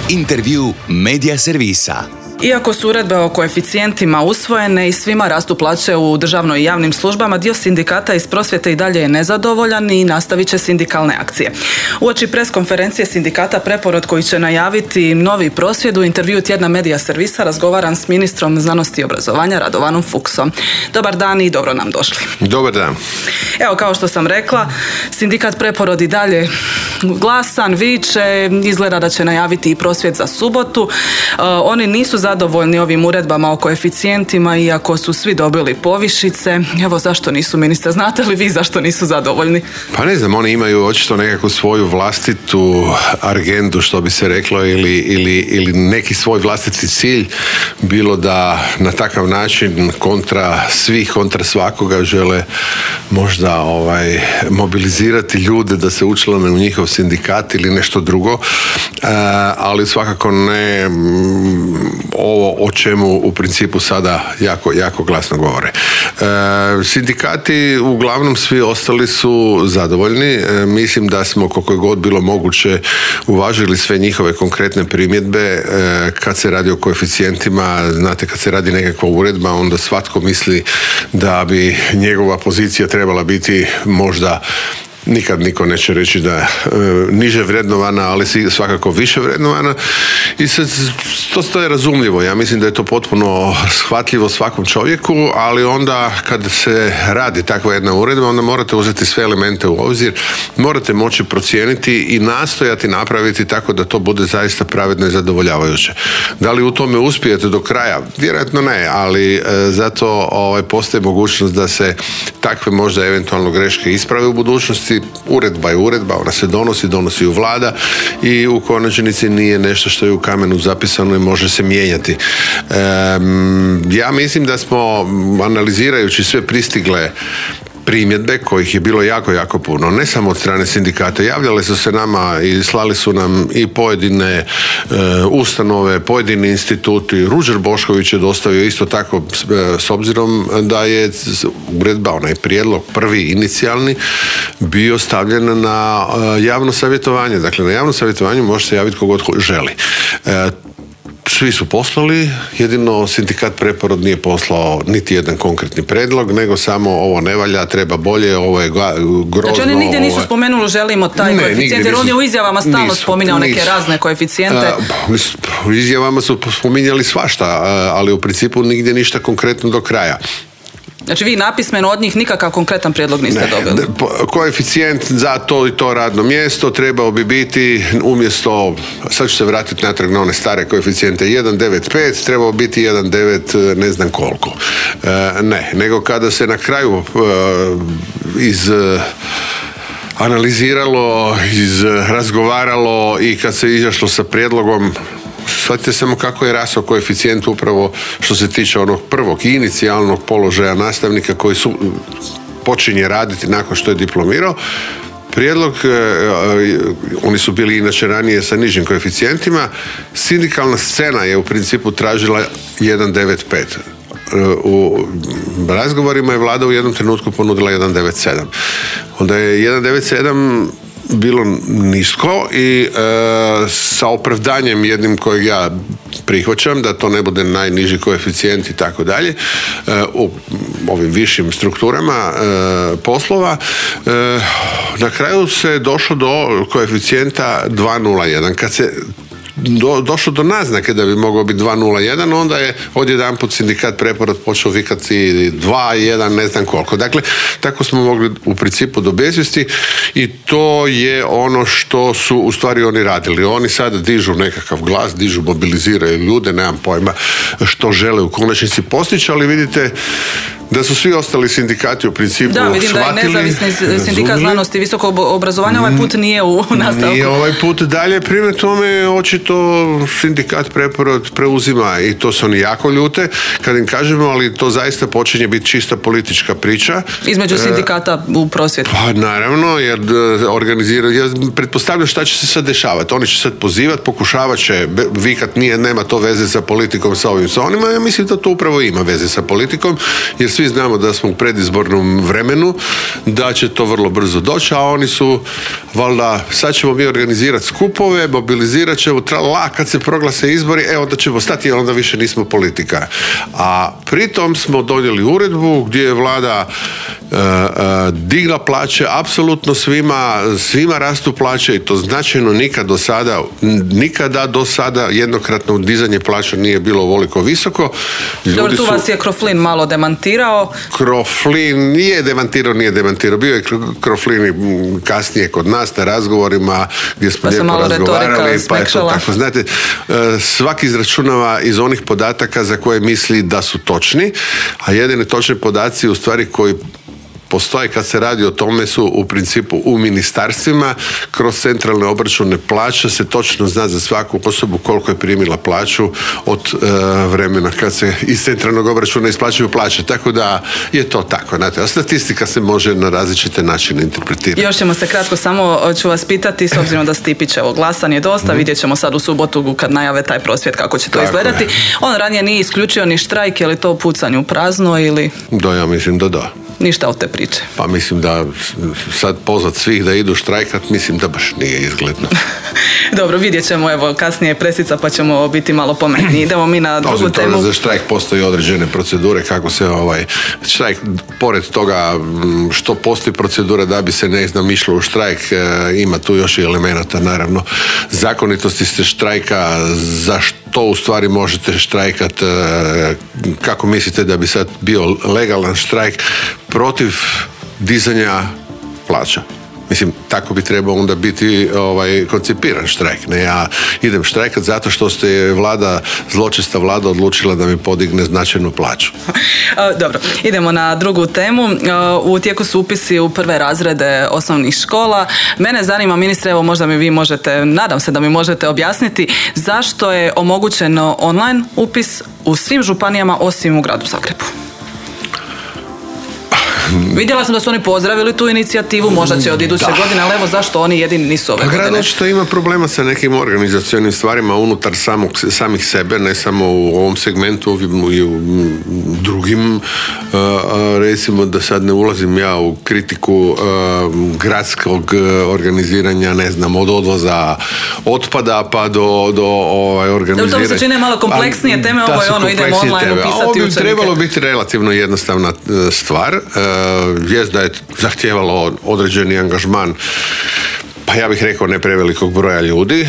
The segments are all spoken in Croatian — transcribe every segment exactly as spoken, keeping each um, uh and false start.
Intervju Medija servisa. Iako su uredbe o koeficijentima usvojene i svima rastu plaće u državnoj i javnim službama, dio sindikata iz prosvjete i dalje je nezadovoljan i nastavit će sindikalne akcije. Uoči preskonferencije sindikata Preporod koji će najaviti novi prosvjed, u intervju tjedna Medija servisa razgovaram s ministrom znanosti i obrazovanja Radovanom Fuchsom. Dobar dan i dobro nam došli. Dobar dan. Evo, kao što sam rekla, sindikat Preporod i dalje glasan, viče, izgleda da će najaviti i prosvjed za subotu. Uh, oni nisu zadovoljni ovim uredbama o koeficijentima, iako su svi dobili povišice. Evo, zašto nisu, ministre? Znate li vi zašto nisu zadovoljni? Pa ne znam, oni imaju očito nekakvu svoju vlastitu agendu, što bi se reklo, ili, ili, ili neki svoj vlastiti cilj, bilo da na takav način kontra svih, kontra svakoga žele možda ovaj, mobilizirati ljude da se učlane u njihov sindikat ili nešto drugo, e, ali svakako ne ovo o čemu u principu sada jako, jako glasno govore. E, sindikati, uglavnom svi ostali su zadovoljni. E, mislim da smo, koliko je god bilo moguće, uvažili sve njihove konkretne primjedbe. E, kad se radi o koeficijentima, znate, kad se radi nekakva uredba, onda svatko misli da bi njegova pozicija trebala biti možda, nikad niko neće reći da je e, niže vrednovana, ali svakako više vrednovana, i sad to, to je razumljivo. Ja mislim da je to potpuno shvatljivo svakom čovjeku, ali onda kad se radi takva jedna uredba, onda morate uzeti sve elemente u obzir, morate moći procijeniti i nastojati napraviti tako da to bude zaista pravedno i zadovoljavajuće. Da li u tome uspijete do kraja? Vjerojatno ne, ali e, zato ovaj, postoji mogućnost da se takve možda eventualno greške isprave u budućnosti. Uredba je uredba, ona se donosi, donosi ju Vlada i u konačnici nije nešto što je u kamenu zapisano i može se mijenjati. E, ja mislim da smo, analizirajući sve pristigle primjedbe, kojih je bilo jako, jako puno, ne samo od strane sindikata, javljale su se nama i slali su nam i pojedine e, ustanove, pojedini instituti. Ruđer Bošković je dostavio isto tako, e, s obzirom da je uredba, onaj prijedlog prvi inicijalni, bio stavljen na e, javno savjetovanje. Dakle, na javno savjetovanje može se javiti kogod želi. E, Svi su poslali, jedino sindikat Preporod nije poslao niti jedan konkretni predlog, nego samo ovo ne valja, treba bolje, ovo je grozno. Znači oni nigdje nisu spomenuli želimo taj ne, koeficijent, jer on je u izjavama stalno nisu, spominjao neke nisu. razne koeficijente. U izjavama su spominjali svašta, ali u principu nigdje ništa konkretno do kraja. Znači vi napismeno od njih nikakav konkretan prijedlog niste ne, dobili? Koeficijent za to i to radno mjesto trebao bi biti umjesto, sad ću se vratiti natrag na one stare koeficijente, jedan zarez devedeset pet, trebao biti jedan zarez devet ne znam koliko. E, ne, nego kada se na kraju e, iz analiziralo, iz razgovaralo i kad se izašlo sa prijedlogom, shvatite samo kako je rastao koeficijent upravo što se tiče onog prvog inicijalnog položaja nastavnika koji su, počinje raditi nakon što je diplomirao. Prijedlog, oni su bili inače ranije sa nižim koeficijentima, sindikalna scena je u principu tražila jedan zarez devedeset pet. U razgovorima je Vlada u jednom trenutku ponudila jedan zarez devedeset sedam. Onda je jedan zarez devedeset sedam bilo nisko i e, sa opravdanjem jednim kojeg ja prihvaćam, da to ne bude najniži koeficijent i tako dalje, u ovim višim strukturama e, poslova, e, na kraju se došlo do koeficijenta dva zarez nula jedan. Kad se Do, došlo do naznake da bi mogao biti dva zarez nula jedan, onda je odjedanput sindikat Preporod počeo vikati dva jedan, ne znam koliko. Dakle, tako smo mogli u principu do bezvijesti i to je ono što su u stvari oni radili. Oni sada dižu nekakav glas, dižu, mobiliziraju ljude, nemam pojma što žele u konačnici postići, ali vidite da su svi ostali sindikati u principu da, vidim shvatili, da je nezavisni sindikat znanosti i visokog obrazovanja ovaj put nije u nastavku. Nije ovaj put dalje, prime tome očito sindikat Preporod preuzima i to su oni jako ljute kad im kažemo, ali to zaista počinje biti čista politička priča. Između sindikata u prosvjetu. Pa naravno, jer organiziraju, ja pretpostavljam šta će se sad dešavati. Oni će sad pozivati, pokušavat će vikat, nije, nema to veze sa politikom, sa ovim, sa onima. Ja mislim da to upravo ima veze sa politikom, jer svi znamo da smo u predizbornom vremenu, da će to vrlo brzo doći, a oni su valjda, sad ćemo mi organizirati skupove, mobilizirat ćemo, tralala, kad se proglase izbori, e onda ćemo stati, jer onda više nismo politika. A pritom smo donijeli uredbu gdje je vlada uh, uh, digla plaće apsolutno svima, svima rastu plaće i to značajno nikad do sada, nikada do sada jednokratno dizanje plaća nije bilo ovoliko visoko. Ljudi Dobro, tu su... vas je Kroflin malo demantirao. Kroflin nije demantirao, nije demantirao. Bio je Kroflin kasnije kod nas na razgovorima gdje smo pa lijepo razgovarali. Pa je to tako. Znate, svaki izračunava iz onih podataka za koje misli da su točni, a jedini točni podaci u stvari koji postoje kad se radi o tome su u principu u ministarstvima, kroz centralne obračune plaća se točno zna za svaku osobu koliko je primila plaću od e, vremena kad se iz centralnog obračuna isplaćuju plaće. Tako da je to tako. Znate, a statistika se može na različite načine interpretirati. Još ćemo se kratko, samo ću vas pitati, s obzirom da Stipićevo glasanje dosta, mm. vidjet ćemo sad u subotu kad najave taj prosvjed kako će to tako izgledati. Je. On ranije nije isključio ni štrajk, je li to pucanje u prazno ili... Da, ja mislim da da. Ništa od te priče. Pa mislim da sad pozvat svih da idu štrajkat, mislim da baš nije izgledno. Dobro, vidjet ćemo, evo, kasnije presica pa ćemo biti malo pametniji. Idemo mi na drugu Osim temu. Toga, za štrajk postoji određene procedure kako se ovaj štrajk, pored toga što postoji procedura da bi se ne znam išlo u štrajk, ima tu još i elemenata naravno zakonitosti se štrajka, zašto to u stvari možete štrajkat, kako mislite da bi sad bio legalan štrajk protiv dizanja plaća. Mislim, tako bi trebao onda biti ovaj, koncipiran štrajk. Ne, ja idem štrajkat zato što ste vlada, zločesta vlada odlučila da mi podigne značajnu plaću. Dobro, idemo na drugu temu. U tijeku su upisi u prve razrede osnovnih škola. Mene zanima, ministre, evo možda mi vi možete, nadam se da mi možete objasniti zašto je omogućeno online upis u svim županijama osim u gradu Zagrebu. Vidjela sam da su oni pozdravili tu inicijativu, možda će od iduće da. godine, ali evo zašto oni jedini nisu ove godine? Grad očito ima problema sa nekim organizacionim stvarima unutar samog, samih sebe, ne samo u ovom segmentu, i u drugim, recimo da sad ne ulazim ja u kritiku gradskog organiziranja, ne znam, od odvoza otpada pa do, do ovaj, organiziranja. Dobro, to mi se čine malo kompleksnije teme, ovo je ono, idemo online teme. upisati učenike. Ovo bi trebalo biti relativno jednostavna stvar. Jest da je zahtijevalo određeni angažman, pa ja bih rekao ne prevelikog broja ljudi, e,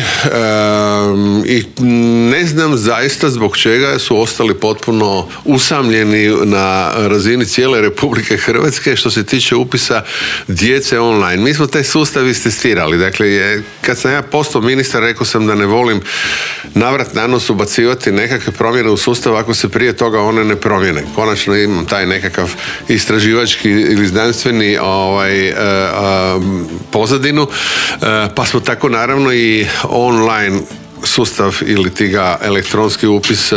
i ne znam zaista zbog čega su ostali potpuno usamljeni na razini cijele Republike Hrvatske što se tiče upisa djece online. Mi smo taj sustav istestirali, dakle je, kad sam ja postao ministar rekao sam da ne volim navrat na nos ubacivati nekakve promjene u sustav ako se prije toga one ne promjene. Konačno imam taj nekakav istraživački ili znanstveni ovaj, uh, uh, pozadinu, uh, pa smo tako naravno i online sustav ili ti ga elektronski upis uh,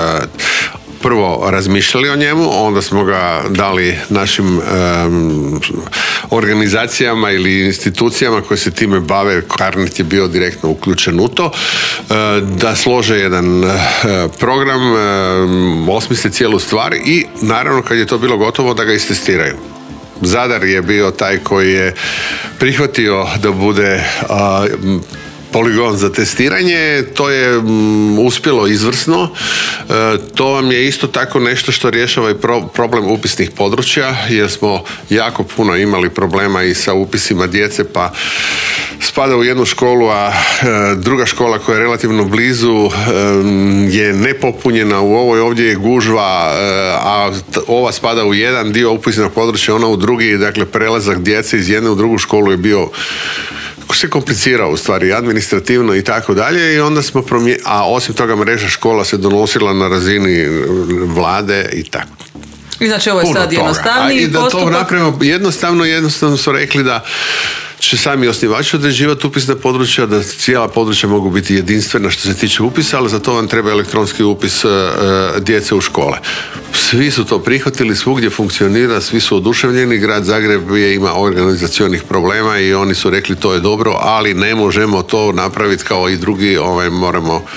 prvo razmišljali o njemu, onda smo ga dali našim um, organizacijama ili institucijama koje se time bave, Carnet je bio direktno uključen u to, uh, da slože jedan uh, program, um, osmisle cijelu stvar i naravno kad je to bilo gotovo da ga istestiraju. Zadar je bio taj koji je prihvatio da bude uh, poligon za testiranje, to je um, uspjelo izvrsno. E, to vam je isto tako nešto što rješava i pro, problem upisnih područja, jer smo jako puno imali problema i sa upisima djece, pa spada u jednu školu, a e, druga škola koja je relativno blizu e, je nepopunjena, u ovoj ovdje je gužva, e, a ova spada u jedan dio upisnog područja, ona u drugi, dakle prelazak djece iz jedne u drugu školu je bio se komplicirao u stvari administrativno i tako dalje i onda smo promije... a osim toga mreža škola se donosila na razini vlade i tako. I znači ovo je sad jednostavniji postupak. I da to napravimo jednostavno, jednostavno su rekli da će sami osnivači određivati upisna područja, da cijela područja mogu biti jedinstvena što se tiče upisa, ali za to vam treba elektronski upis uh, djece u škole. Svi su to prihvatili, svugdje funkcionira, svi su oduševljeni, grad Zagreb je ima organizacionih problema i oni su rekli to je dobro, ali ne možemo to napraviti kao i drugi, ovaj, moramo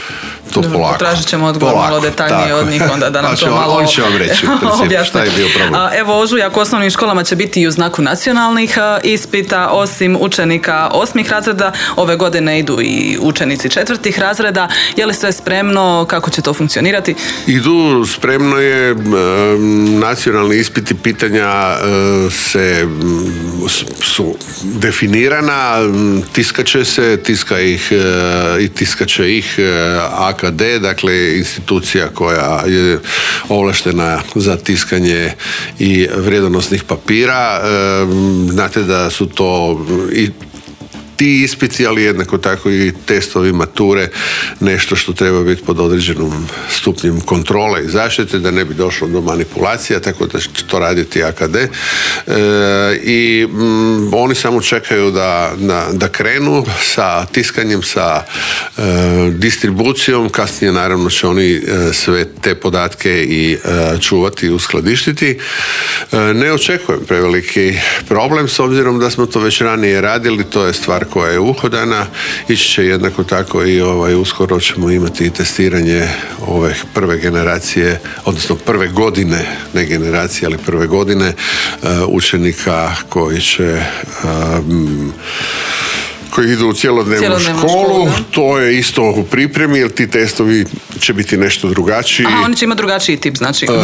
to polako. Potražit ćemo odgovor polako, malo detaljnije tako. od njih onda da nam Pa to malo oni će vam reći šta je bio problem. A, evo, ožujak u osnovnim školama će biti i u znaku nacionalnih a, ispita. Osim učenika osmih razreda, ove godine idu i učenici četvrtih razreda. Je li sve spremno? Kako će to funkcionirati? Idu, spremno je, nacionalni ispiti, pitanja se su definirana, tiskaće se, tiska ih i tiskaće ih A K D, dakle institucija koja je ovlaštena za tiskanje i vrijedonosnih papira. Znate da su to i ti ispiti, ali jednako tako i testovi mature, nešto što treba biti pod određenom stupnjem kontrole i zaštite, da ne bi došlo do manipulacija, tako da će to raditi A K D. E, I m, oni samo čekaju da, da, da krenu sa tiskanjem, sa e, distribucijom, kasnije naravno će oni e, sve te podatke i e, čuvati i uskladištiti. E, ne očekujem preveliki problem, s obzirom da smo to već ranije radili, to je stvar koja je uhodana. Ići će jednako tako i ovaj, uskoro ćemo imati i testiranje ove prve generacije, odnosno prve godine, ne generacije, ali prve godine uh, učenika koji će um, koji idu u cjelodnevnu, cjelodnevnu školu, školu to je isto u pripremi, jer ti testovi će biti nešto drugačiji. Aha, oni će imati drugačiji tip, znači. Uh,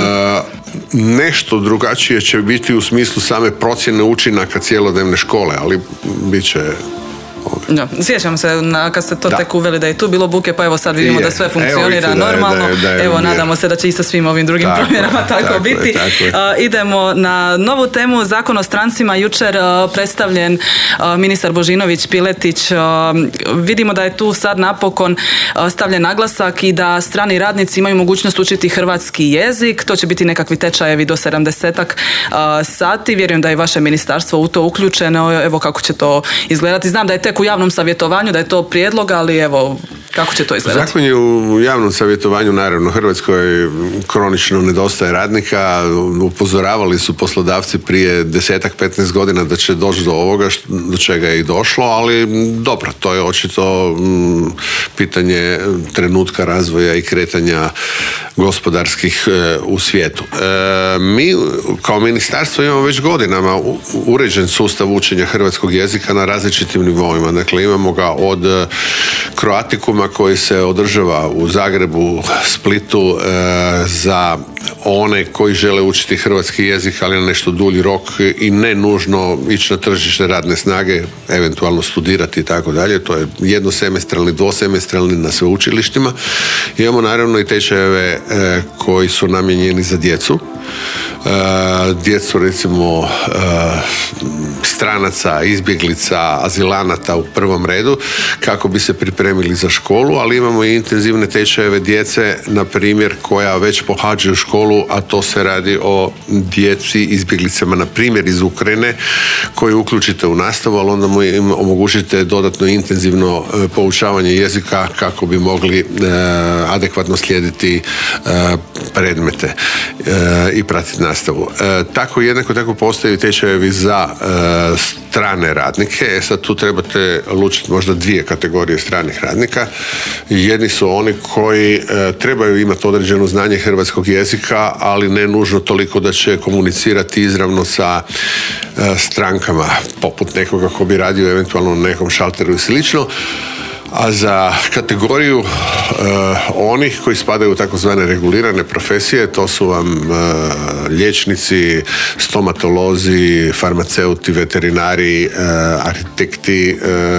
nešto drugačije će biti u smislu same procjene učinaka cjelodnevne škole, ali bit će... Da, sjećam se na, kad ste to da. tek uveli da je tu bilo buke, pa evo sad vidimo je. da sve funkcionira evo, normalno. Da je, da je, da je, evo, nadamo se da će i sa svim ovim drugim tako, promjenama tako, tako biti. Je, tako je. Uh, idemo na novu temu, Zakon o strancima. Jučer uh, predstavljen uh, ministar Božinović Piletić. Uh, vidimo da je tu sad napokon uh, stavljen naglasak i da strani radnici imaju mogućnost učiti hrvatski jezik. To će biti nekakvi tečajevi do sedamdesetak uh, sati. Vjerujem da je vaše ministarstvo u to uključeno. Evo kako će to izgledati. Znam da je tek u javnom savjetovanju, da je to prijedlog, ali evo, kako će to izgledati? Zakon je u javnom savjetovanju, naravno, Hrvatskoj kronično nedostaje radnika. Upozoravali su poslodavci prije desetak, petnaest godina da će doći do ovoga, do čega je i došlo, ali dobro, to je očito m, pitanje trenutka razvoja i kretanja gospodarskih e, u svijetu. E, mi kao ministarstvo imamo već godinama uređen sustav učenja hrvatskog jezika na različitim nivoima. Dakle, imamo ga od Croaticuma koji se održava u Zagrebu, Splitu e, za one koji žele učiti hrvatski jezik, ali na nešto dulji rok i ne nužno ići na tržište radne snage, eventualno studirati i tako dalje. To je jednosemestralni, dvosemestralni na sveučilištima. Imamo naravno i tečajeve e, koji su namijenjeni za djecu. E, djecu recimo e, stranaca, izbjeglica, azilanata u prvom redu, kako bi se pripremili za školu, ali imamo i intenzivne tečajeve djece, na primjer, koja već pohađaju školu, a to se radi o djeci izbjeglicama, na primjer iz Ukrajine, koji uključite u nastavu, ali onda mu im omogućite dodatno intenzivno poučavanje jezika kako bi mogli e, adekvatno slijediti e, predmete e, i pratiti nastavu. E, tako jednako tako postoje tečajevi za e, strane radnike. E sad tu trebate lučiti možda dvije kategorije stranih radnika. Jedni su oni koji e, trebaju imati određeno znanje hrvatskog jezika, ali ne nužno toliko da će komunicirati izravno sa e, strankama, poput nekoga ko bi radio eventualno na nekom šalteru i slično. A za kategoriju uh, onih koji spadaju u takozvane regulirane profesije, to su vam uh, liječnici, stomatolozi, farmaceuti, veterinari, uh, arhitekti,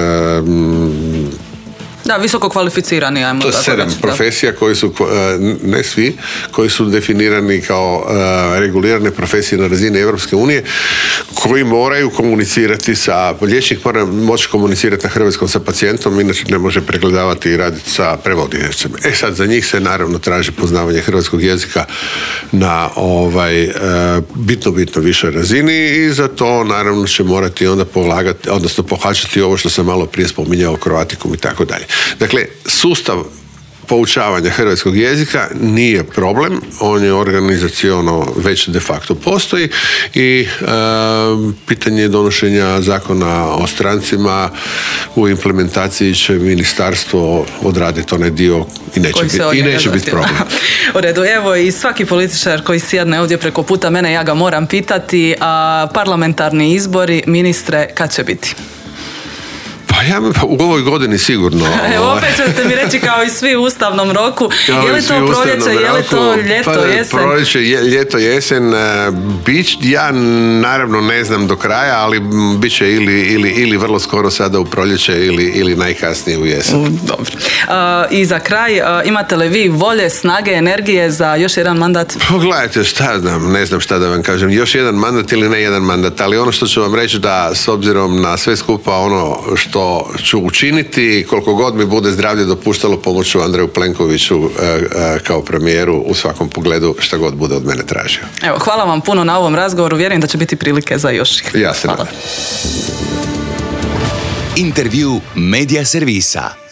uh, Da, visoko kvalificirani, ajmo to je tako sedam reći, profesija da. koji su, ne svi, koji su definirani kao uh, regulirane profesije na razini Europske unije, koji moraju komunicirati sa, liječnik mora moći komunicirati na hrvatskom sa pacijentom, inače ne može pregledavati i raditi sa prevodioćem. E sad, za njih se naravno traži poznavanje hrvatskog jezika na ovaj, uh, bitno, bitno višoj razini i za to naravno će morati onda polagati, odnosno pohađati ovo što sam malo prije spominjao, Croaticum i tako dalje. Dakle, sustav poučavanja hrvatskog jezika nije problem, on je organizaciono već de facto postoji i e, pitanje donošenja zakona o strancima u implementaciji će ministarstvo odraditi onaj dio i neće biti, i neće biti problem. U redu, evo i svaki političar koji sjedne ovdje preko puta mene, ja ga moram pitati, a parlamentarni izbori, ministre, kad će biti? Pa ja u ovoj godini sigurno. Evo, opet ćete mi reći kao i svi u ustavnom roku. Je li to proljeće, je li to ljeto, pa, jesen? Proljeće, ljeto, jesen. Bić, ja naravno ne znam do kraja, ali bit će ili, ili, ili vrlo skoro sada u proljeće ili, ili najkasnije u jesen. U, dobro. Uh, I za kraj, uh, imate li vi volje, snage, energije za još jedan mandat? Pogledajte, šta znam, ne znam šta da vam kažem. Još jedan mandat ili ne jedan mandat, ali ono što ću vam reći da s obzirom na sve skupa ono što ću učiniti, koliko god mi bude zdravlje dopuštalo, pomoću Andreju Plenkoviću e, e, kao premijeru u svakom pogledu šta god bude od mene tražio. Evo, hvala vam puno na ovom razgovoru, vjerujem da će biti prilike za još. Ja se nadam. Intervju Media Servisa.